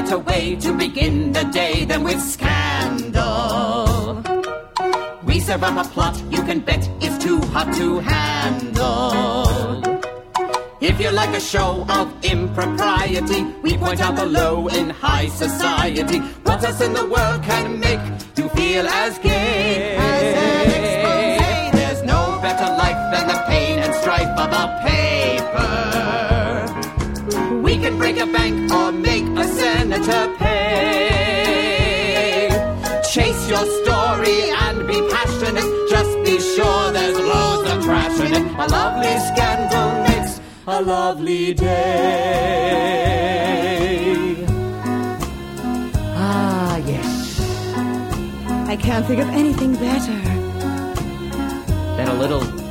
better way to begin the day than with scandal. We serve up a plot you can bet is too hot to handle. If you like a show of impropriety, we point out the low in high society. What else in the world can make you feel as gay as an expose? There's no better life than the pain and strife of a paper. We can break a bank or make a senator pay. Chase your story and be passionate. Just be sure there's loads of trash in it. A lovely scandal makes a lovely day. Ah, yes. I can't think of anything better Then a little